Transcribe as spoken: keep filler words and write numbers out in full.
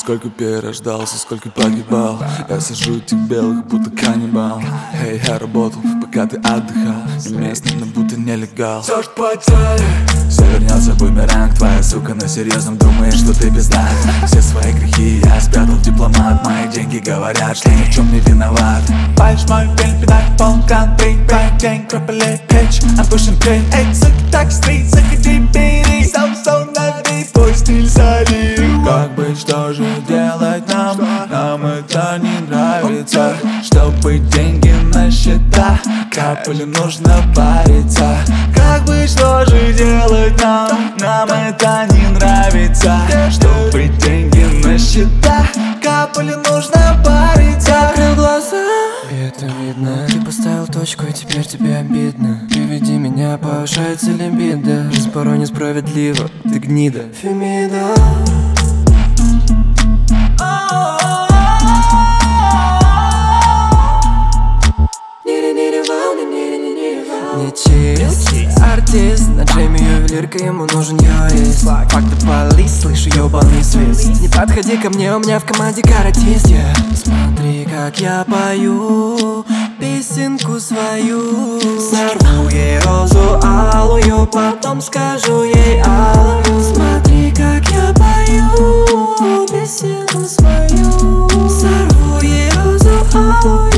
Сколько перерождался, сколько погибал. Я сажу этих белых, будто каннибал. Эй, я работал, пока ты отдыхал. Местный, но будто нелегал. Все ж по цели. Все вернется бумеранг. Твоя сука на серьезном думает, что ты пизда. Все свои грехи я спрятал в дипломат. Мои деньги говорят, что ни в чем не виноват. Пальч мой пень, пинак, полн кран, брейк, брейк, день, кропали, пич, I'm pushing pain. Эй, сука, так стрит, заходи, бери. Сам сон на бит, твой стиль солид. Как быть, что же делать нам? Нам это не нравится. Чтобы деньги на счета капали, нужно париться. Как быть, что же делать нам? Нам это не нравится. Чтобы деньги на счета капали, нужно париться. Закрыл глаза, и это видно. Ты поставил точку, и теперь тебе обидно. Приведи меня, повышается либидо. Жизнь порой несправедлива, ты гнида. Фемида. Не чист, артист, на джеме ювелирка, ему нужен юрист. Факты полис, слышу ёбаный свист. Не подходи ко мне, у меня в команде каратист, yeah. Смотри, как я пою песенку свою. Сорву ей розу алую, потом скажу ей алую. Смотри, как я пою песенку свою. Сорву ей розу алую.